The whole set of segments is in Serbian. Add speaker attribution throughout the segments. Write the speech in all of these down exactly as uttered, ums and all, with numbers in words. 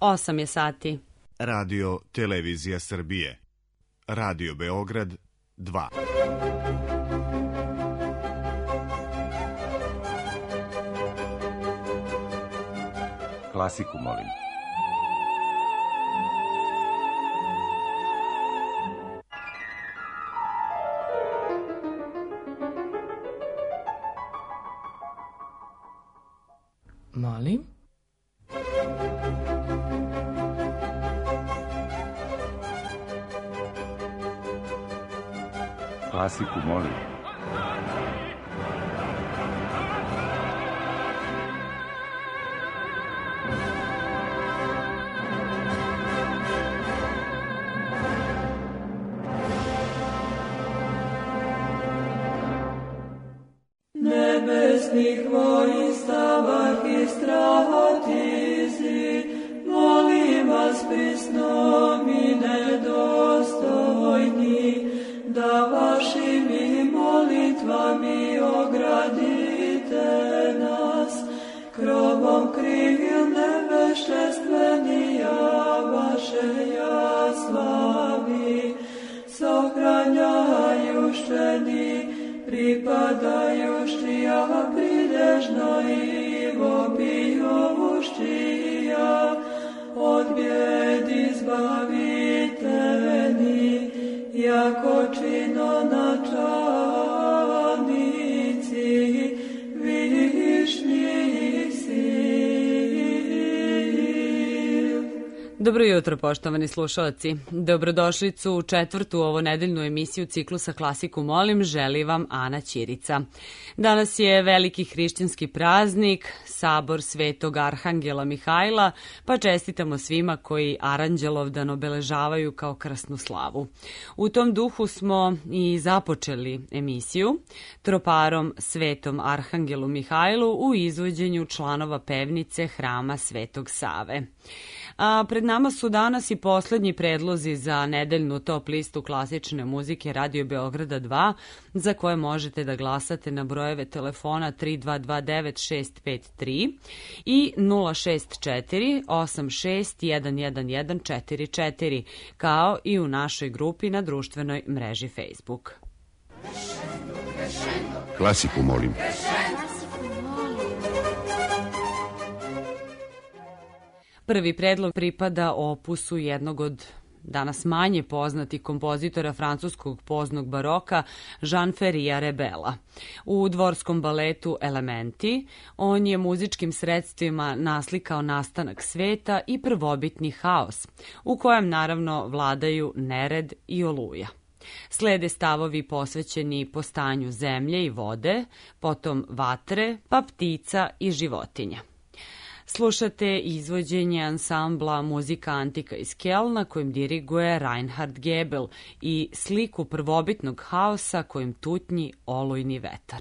Speaker 1: osam je sati.
Speaker 2: Radio Televizija Srbije. Radio Beograd dva.
Speaker 3: Klasiku molim.
Speaker 4: Molim?
Speaker 3: Klasiku molim.
Speaker 5: Nebesnih vojstava istrahatizi, molim vas prisnom i nedostojni, da vašim molitvami ogradite nas, krovom krilne vešćestvenija vaše ja slavi, sohranjajušteni, pripadajuštija pridežno i vobijuštija, od bijedi zbaviteni, jako čino načalnici, višnji sil.
Speaker 1: Dobro jutro, poštovani slušalci. Dobrodošlicu u četvrtu ovo nedeljnu emisiju ciklusa Klasiku molim, želi vam Ana Ćirica. Danas je veliki hrišćanski praznik, sabor Svetog Arhangela Mihajla, pa čestitamo svima koji Aranđelovdan obeležavaju kao krsnu slavu. U tom duhu smo i započeli emisiju troparom Svetom Arhangelu Mihajlu u izvođenju članova pevnice Hrama Svetog Save. A pred nama su danas i poslednji predlozi za nedeljnu top listu klasične muzike Radio Beograda dva, za koje možete da glasate na brojeve telefona tri dva dva devet šest pet tri i nula šest četiri osam šest jedan jedan jedan četiri četiri, kao i u našoj grupi na društvenoj mreži Facebook.
Speaker 3: Klasiku molim.
Speaker 1: Prvi predlog pripada opusu jednog od danas manje poznatih kompozitora francuskog poznog baroka, Jean-Féria Rebela. U dvorskom baletu Elementi on je muzičkim sredstvima naslikao nastanak sveta i prvobitni haos, u kojem naravno vladaju nered i oluja. Slede stavovi posvećeni postanju zemlje i vode, potom vatre, pa ptica i životinja. Slušate izvođenje ansambla Muzika Antika iz Kelna kojim diriguje Reinhard Gebel i sliku prvobitnog haosa kojim tutnji olujni vetar.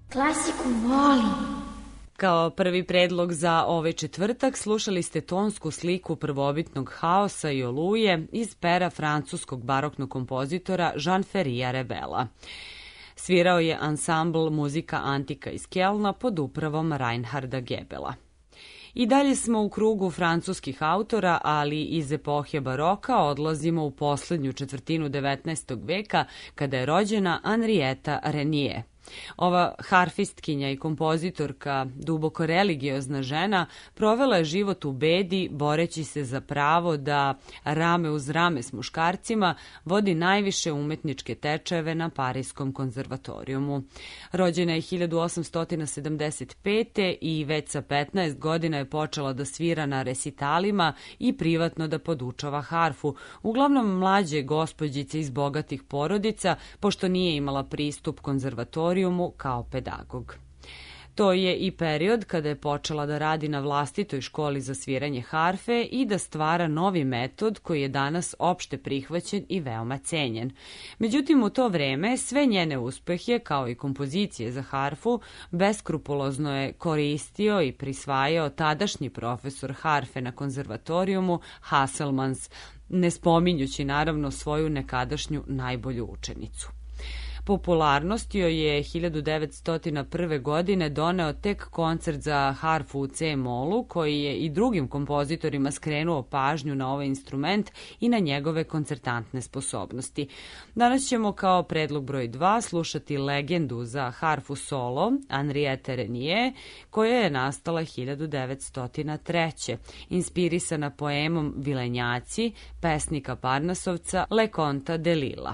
Speaker 4: Klasiku volim.
Speaker 1: Kao prvi predlog za ovaj četvrtak slušali ste tonsku sliku prvobitnog haosa i oluje iz pera francuskog baroknog kompozitora Jean-Feria Rebela. Svirao je ansambl Muzika Antika iz Kelna pod upravom Reinharda Gebela. I dalje smo u krugu francuskih autora, ali iz epohe baroka odlazimo u poslednju četvrtinu devetnaestog veka, kada je rođena Henrietta Renier. Ova harfistkinja i kompozitorka, duboko religiozna žena, provela je život u bedi, boreći se za pravo da rame uz rame s muškarcima vodi najviše umetničke tečajeve na Parijskom konzervatorijumu. Rođena je hiljadu osamsto sedamdeset pete. i već sa petnaest godina je počela da svira na resitalima i privatno da podučava harfu, uglavnom mlađe gospođice iz bogatih porodica, pošto nije imala pristup konzervatoriju kao pedagog. To je i period kada je počela da radi na vlastitoj školi za sviranje harfe i da stvara novi metod koji je danas opšte prihvaćen i veoma cenjen. Međutim, u to vreme sve njene uspehe, kao i kompozicije za harfu, beskrupulozno je koristio i prisvajao tadašnji profesor harfe na konzervatorijumu Hasselmans, ne spominjući naravno svoju nekadašnju najbolju učenicu. Popularnost joj je hiljadu devetsto prve. godine doneo tek koncert za harfu u C-molu, koji je i drugim kompozitorima skrenuo pažnju na ovaj instrument i na njegove koncertantne sposobnosti. Danas ćemo kao predlog broj dva slušati legendu za harfu solo Henriette Renier, koja je nastala hiljadu devetsto treće. inspirisana poemom Vilenjaci, pesnika Parnasovca Leconta de Lille.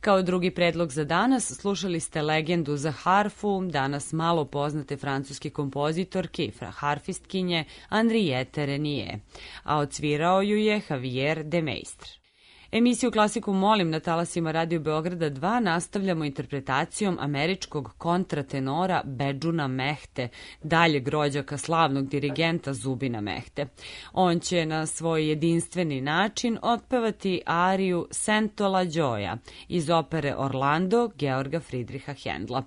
Speaker 1: Kao drugi predlog za danas slušali ste legendu za harfu, danas malo poznate francuske kompozitorke i harfistkinje Henriette Renier, a odsvirao ju je Javier de Meistre. Emisiju Klasiku molim na talasima Radio Beograda dva nastavljamo interpretacijom američkog kontratenora Bedžuna Mehte, daljeg rođaka slavnog dirigenta Zubina Mehte. On će na svoj jedinstveni način otpevati ariju Sento la gioia iz opere Orlando Georga Friedricha Händla.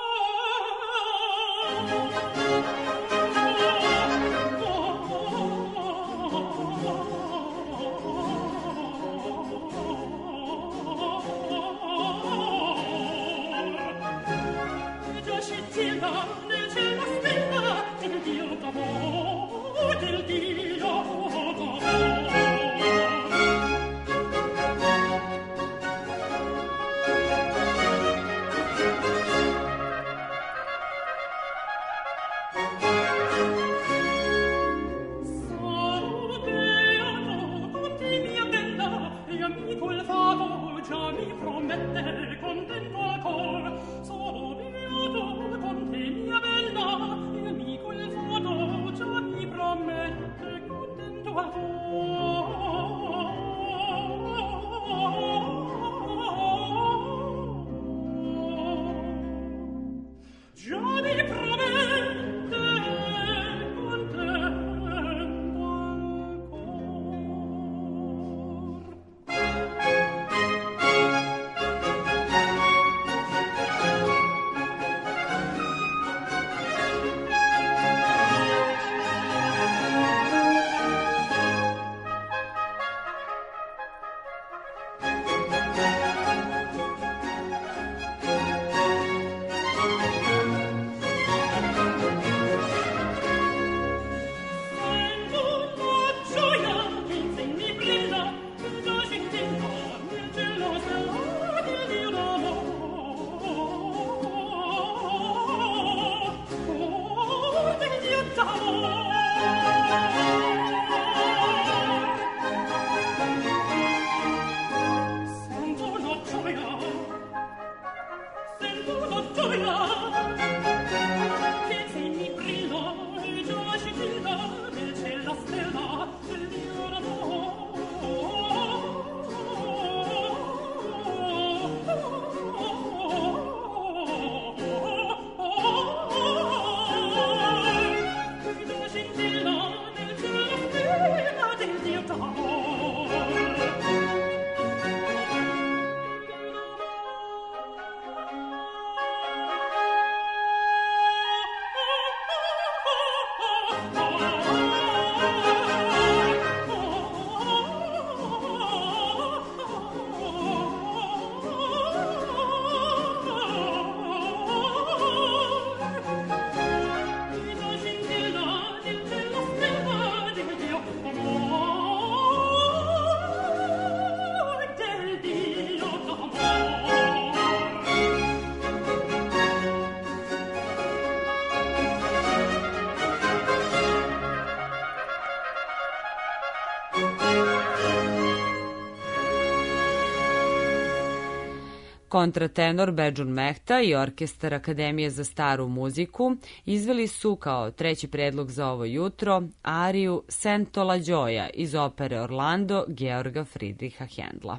Speaker 5: Oh
Speaker 1: Kontratenor Bedžun Mehta i Orkestar Akademije za staru muziku izveli su kao treći predlog za ovo jutro ariju Sento la gioia iz opere Orlando Georga Friedricha Händla.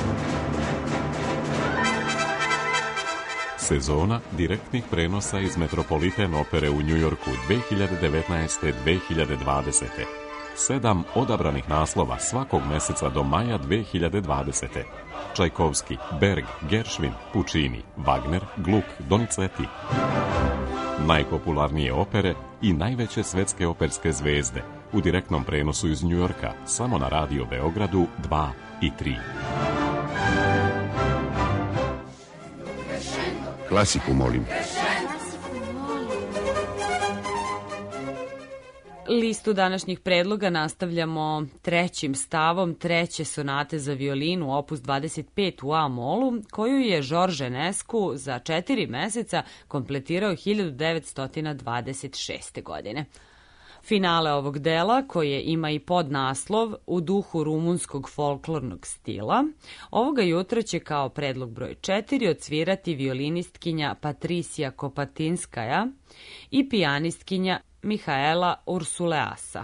Speaker 6: Sezona direktnih prenosa iz Metropolitan opere u Njujorku dve hiljade devetnaeste do dve hiljade dvadesete. Sedam odabranih naslova svakog meseca do maja dve hiljade dvadesete. Čajkovski, Berg, Gershwin, Puccini, Wagner, Gluck, Donizetti. Najpopularnije opere i najveće svetske operske zvezde u direktnom prenosu iz Njujorka samo na Radio Beogradu dva i tri.
Speaker 3: Klasiku molim.
Speaker 1: Listu današnjih predloga nastavljamo trećim stavom treće sonate za violinu opus dvadeset pet u A-molu, koju je Georges Enescu za četiri meseca kompletirao hiljadu devetsto dvadeset šeste. godine. Finale ovog dela, koje ima i podnaslov U duhu rumunskog folklornog stila, ovoga jutra će kao predlog broj četiri odsvirati violinistkinja Patricija Kopatinskaja i pijanistkinja Mihaela Ursuleasa.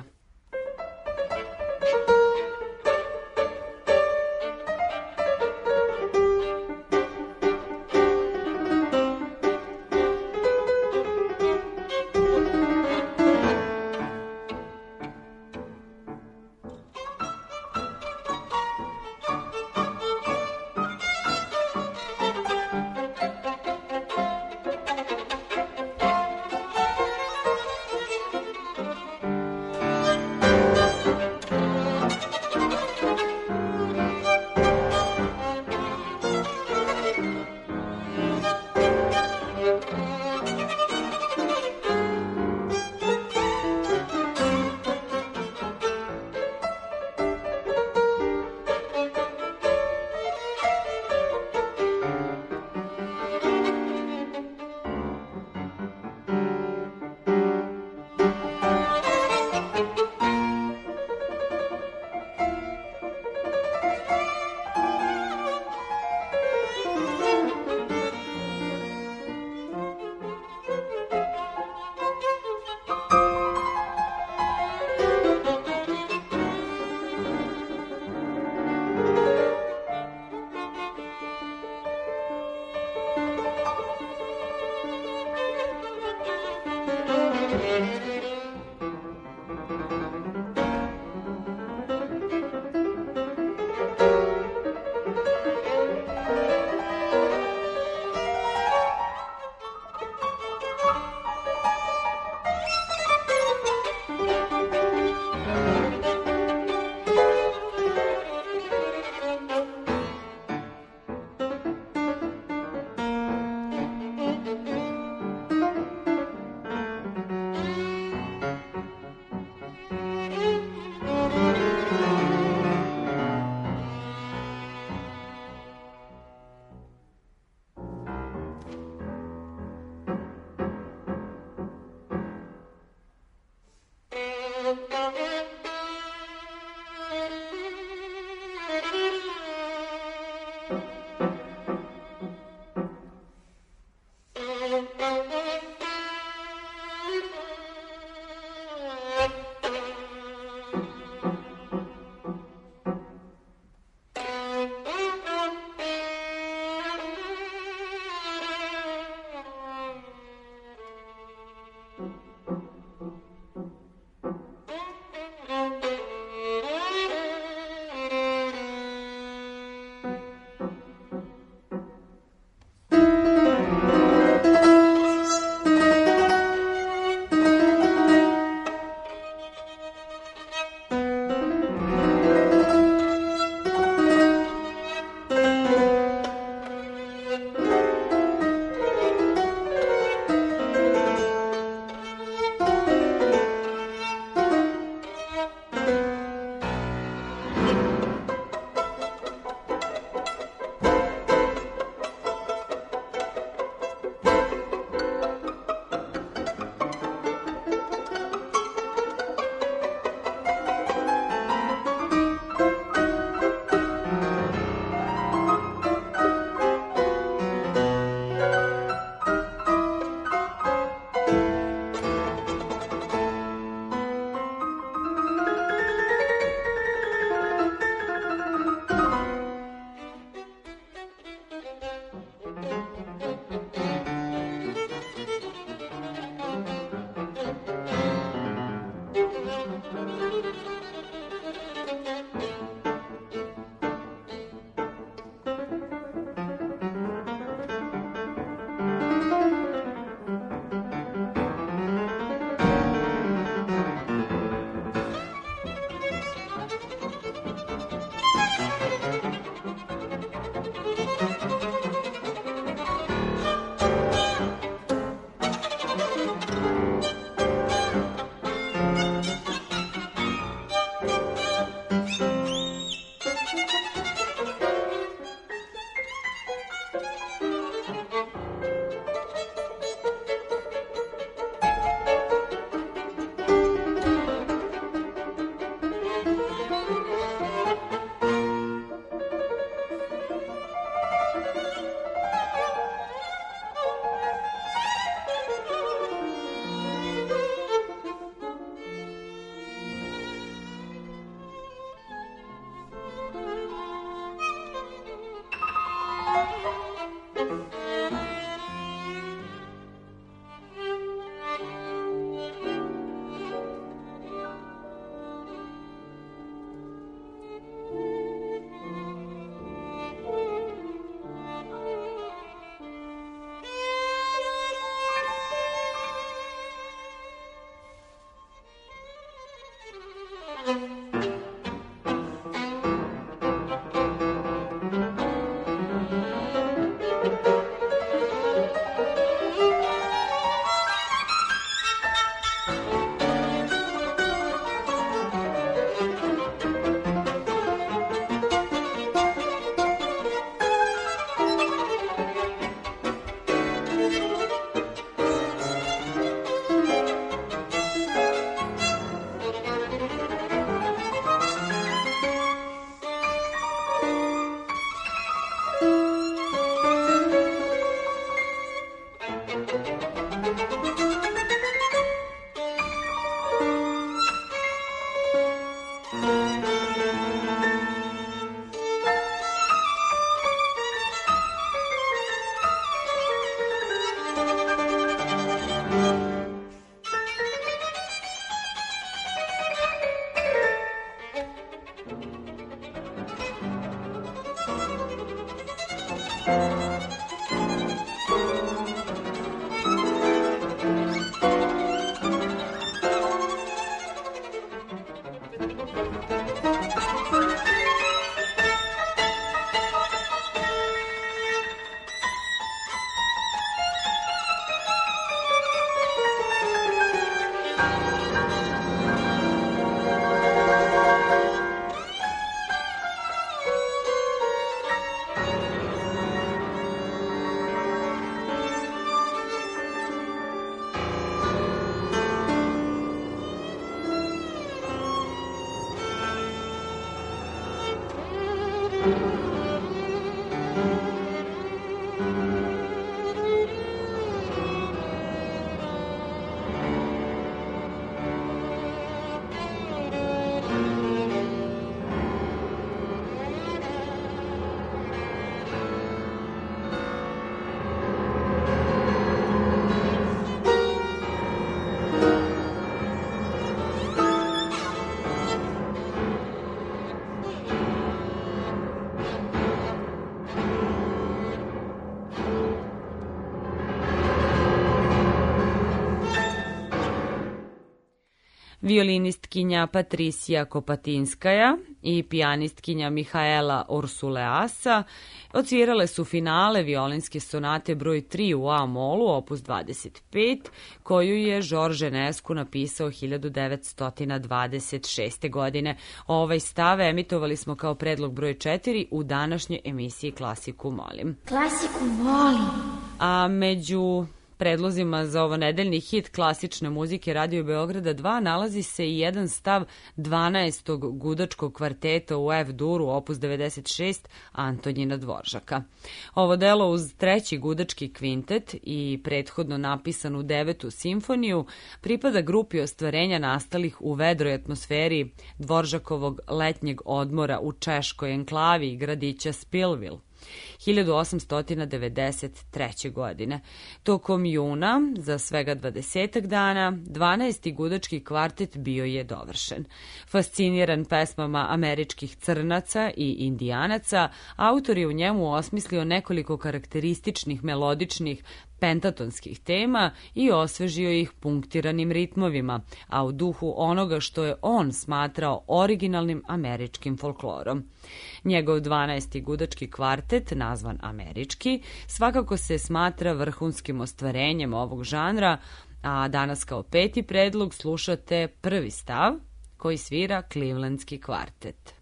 Speaker 1: Violinistkinja Patricija Kopatinskaja i pijanistkinja Mihaela Orsuleasa odsvirale su finale violinske sonate broj tri u A-molu, opus dvadeset pet, koju je Georges Enescu napisao hiljadu devetsto dvadeset šeste. godine. Ovaj stav emitovali smo kao predlog broj četiri u današnjoj emisiji Klasiku molim.
Speaker 4: Klasiku molim.
Speaker 1: A među predlozima za ovo nedeljni hit klasične muzike Radio Beograda dva nalazi se i jedan stav dvanaestog gudačkog kvarteta u F-duru, opus devedeset šest, Antonjina Dvoržaka. Ovo delo uz treći gudački kvintet i prethodno napisanu devetu simfoniju pripada grupi ostvarenja nastalih u vedroj atmosferi Dvoržakovog letnjeg odmora u češkoj enklavi gradića Spilvil hiljadu osamsto devedeset treće. godine. Tokom juna, za svega dvadesetak dana, dvanaesti gudački kvartet bio je dovršen. Fasciniran pesmama američkih crnaca i indijanaca, autor je u njemu osmislio nekoliko karakterističnih melodičnih pentatonskih tema i osvežio ih punktiranim ritmovima, a u duhu onoga što je on smatrao originalnim američkim folklorom. Njegov dvanaesti gudački kvartet, nazvan američki, svakako se smatra vrhunskim ostvarenjem ovog žanra, a danas kao peti predlog slušate prvi stav koji svira Clevelandski kvartet.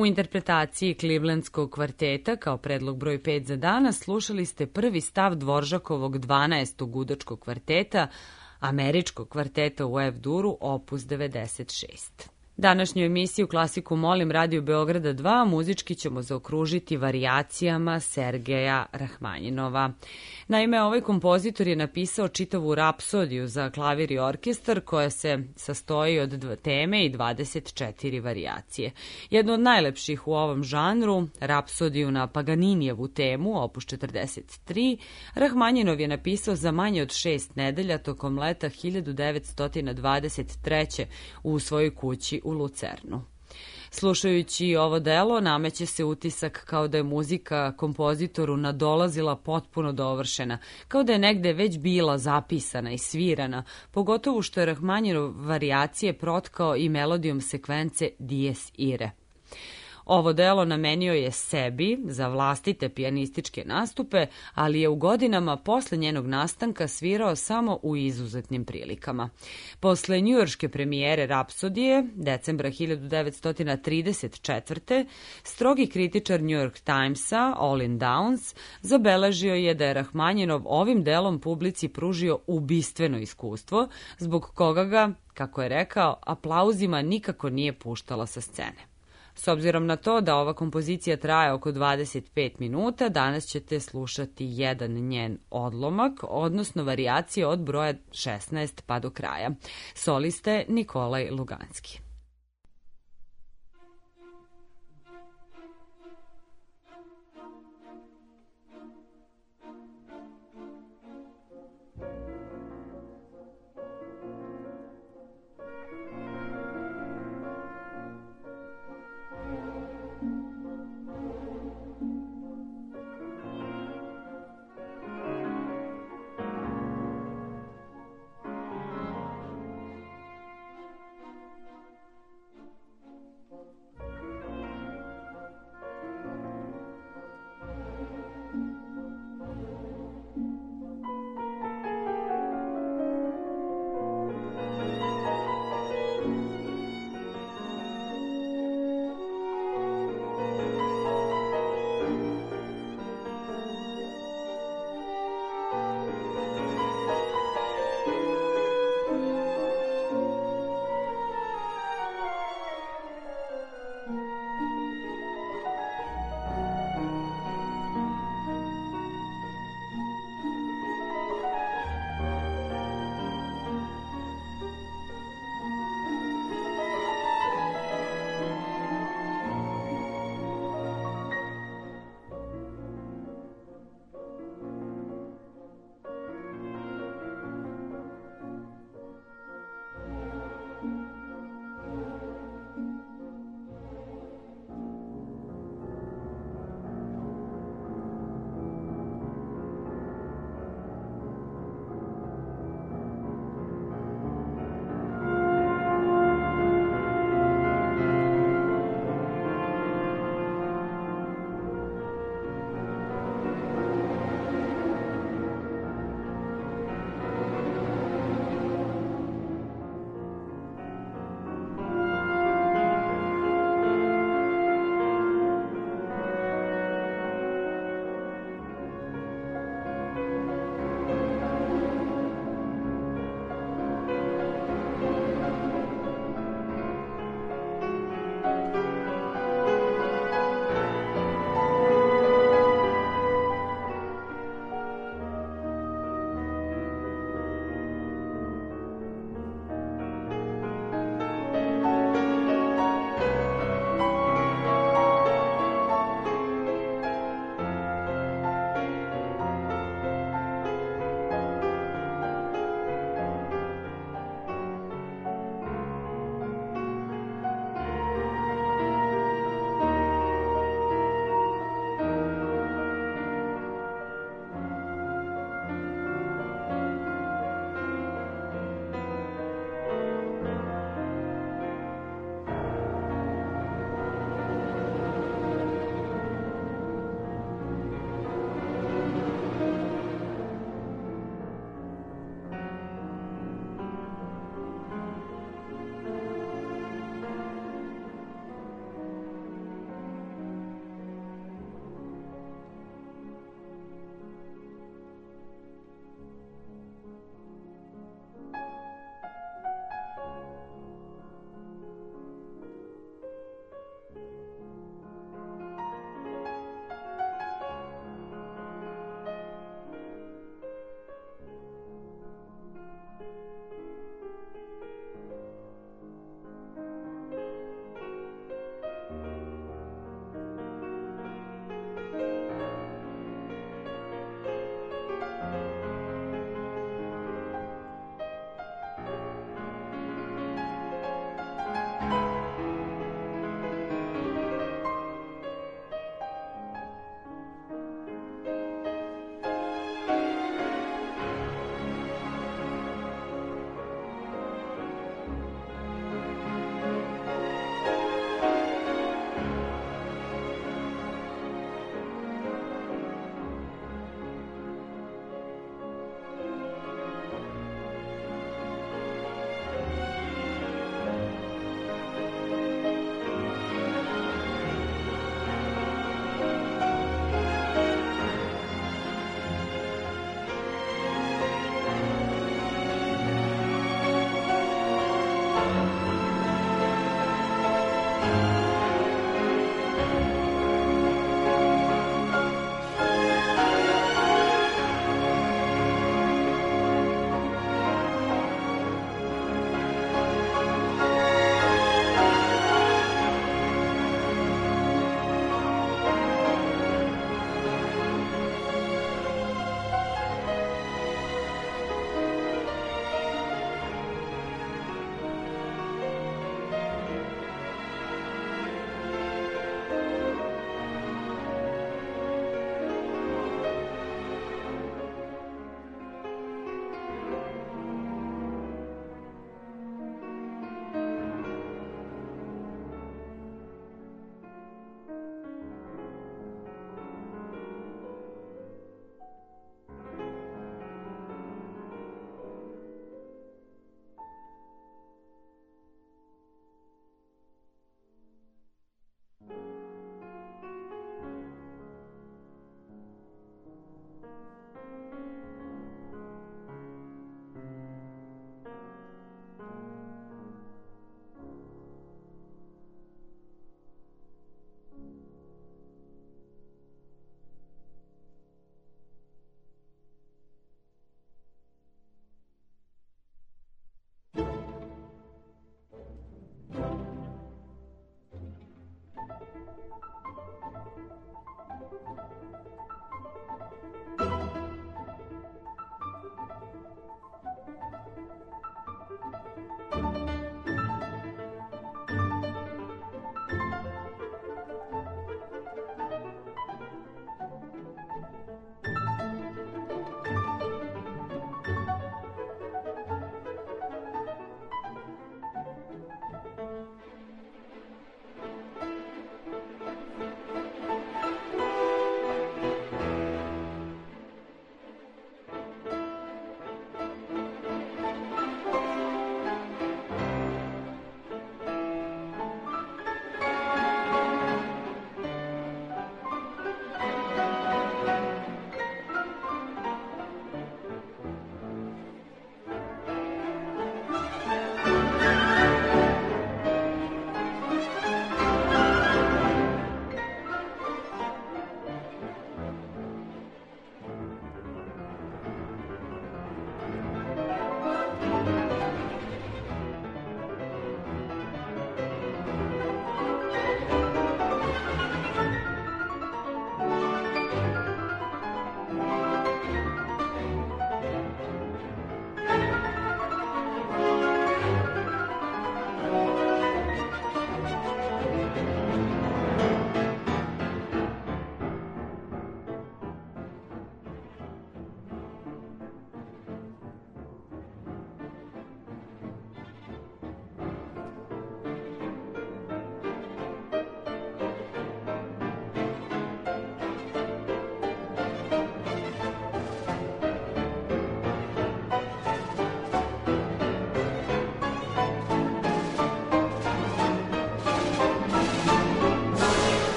Speaker 1: U interpretaciji Clevelandskog kvarteta kao predlog broj pet za danas slušali ste prvi stav Dvoržakovog dvanaestog gudačkog kvarteta, američkog kvarteta u F-duru, opus devedeset šest. Današnju emisiju Klasiku molim Radio Beograda dva muzički ćemo zaokružiti varijacijama Sergeja Rahmanjinova. Naime, ovaj kompozitor je napisao čitavu rapsodiju za klavir i orkestar koja se sastoji od dva teme i dvadeset četiri varijacije. Jedno od najlepših u ovom žanru, rapsodiju na Paganinijevu temu, opus četrdeset tri, Rahmanjinov je napisao za manje od šest nedelja tokom leta hiljadu devetsto dvadeset treće. u svojoj kući u Lucernu. Slušajući ovo delo, nameće se utisak kao da je muzika kompozitoru nadolazila potpuno dovršena, kao da je negde već bila zapisana i svirana, pogotovo što je Rahmanjinov varijacije protkao i melodijom sekvence Dies Irae. Ovo delo namenio je sebi za vlastite pijanističke nastupe, ali je u godinama posle njenog nastanka svirao samo u izuzetnim prilikama. Posle njujorške premijere Rapsodije, decembra hiljadu devetsto trideset četvrte. strogi kritičar New York Timesa, Olin Downs, zabeležio je da je Rahmanjinov ovim delom publici pružio ubistveno iskustvo, zbog koga ga, kako je rekao, aplauzima nikako nije puštalo sa scene. S obzirom na to da ova kompozicija traje oko dvadeset pet minuta, danas ćete slušati jedan njen odlomak, odnosno varijacije od broja šesnaest pa do kraja. Soliste Nikolaj Luganski.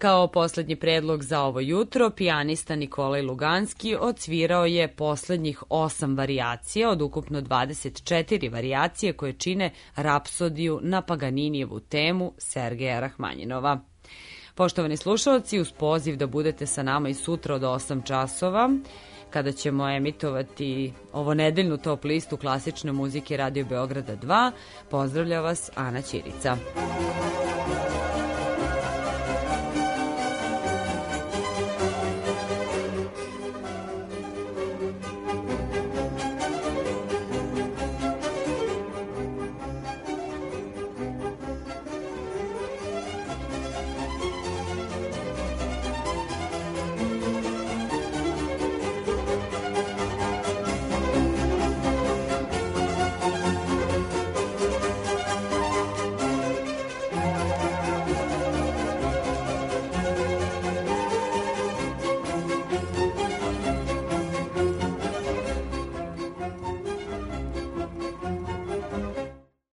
Speaker 1: Kao poslednji predlog za ovo jutro, pijanista Nikolaj Luganski odsvirao je poslednjih osam varijacija od ukupno dvadeset četiri varijacije koje čine rapsodiju na Paganinijevu temu Sergeja Rahmanjinova. Poštovani slušalci, uz poziv da budete sa nama i sutra od osam časova, kada ćemo emitovati ovo nedeljnu top listu klasične muzike Radio Beograda dva, pozdravlja vas Ana Ćirica.